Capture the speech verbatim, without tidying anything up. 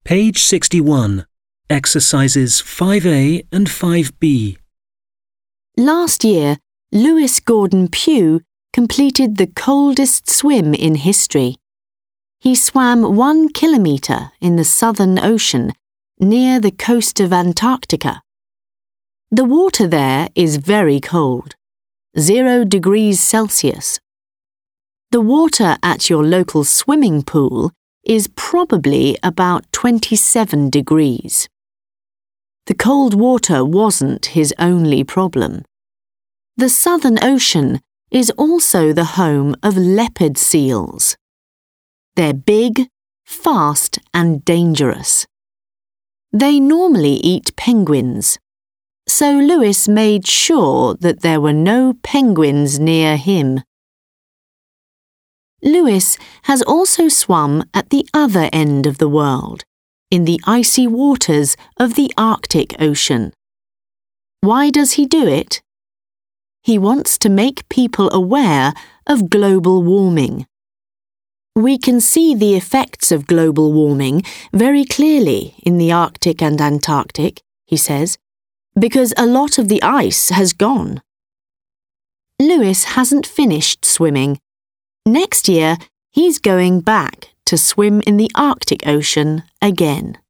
Page sixty-one, Exercises five A and five B. Last year, Lewis Gordon Pugh completed the coldest swim in history. He swam one kilometre in the Southern Ocean, near the coast of Antarctica. The water there is very cold, zero degrees Celsius. The water at your local swimming pool is probably about twenty-seven degrees. The cold water wasn't his only problem. The Southern Ocean is also the home of leopard seals. They're big, fast and dangerous. They normally eat penguins, so Lewis made sure that there were no penguins near him. Lewis has also swum at the other end of the world, in the icy waters of the Arctic Ocean. Why does he do it? He wants to make people aware of global warming. We can see the effects of global warming very clearly in the Arctic and Antarctic, he says, because a lot of the ice has gone. Lewis hasn't finished swimming. Next year, he's going back to swim in the Arctic Ocean again.